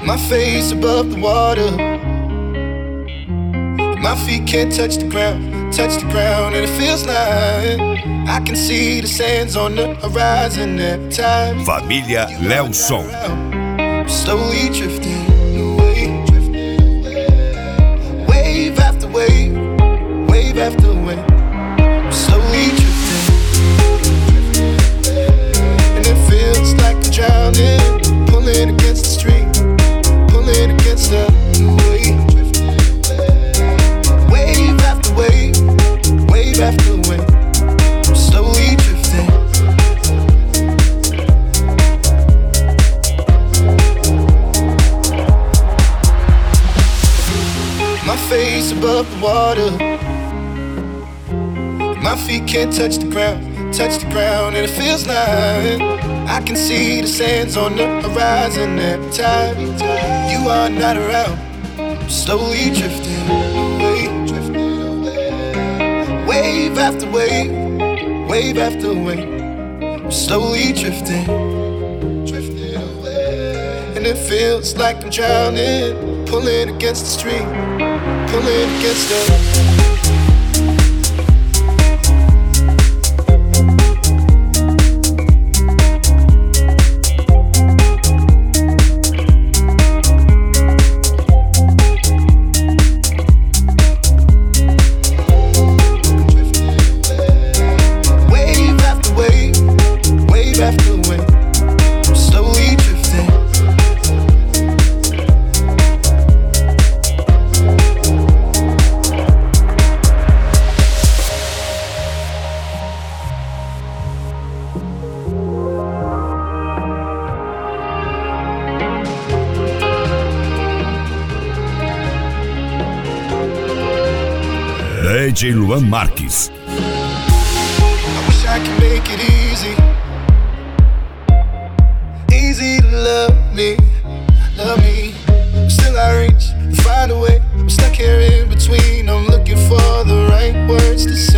My face above the water. My feet can't touch the ground, and it feels like I can see the sands on the horizon every time. Família Lelson. Slowly drifting away, wave after wave, wave after wave. Slowly drifting, and it feels like I'm drowning, pulling against the stream, pulling against the wave. Wave after wave, wave after wave. I'm slowly drifting. My face above the water. My feet can't touch the ground, and it feels like I can see the sands on the horizon every time you are not around. I'm slowly drifting away, wave after wave, wave after wave. I'm slowly drifting, and it feels like I'm drowning, pulling against the stream, pulling against the. DJ Luan Marques. I wish I could make it easy, easy to love me, love me. But still I reach to find a way. I'm stuck here in between. I'm looking for the right words to say.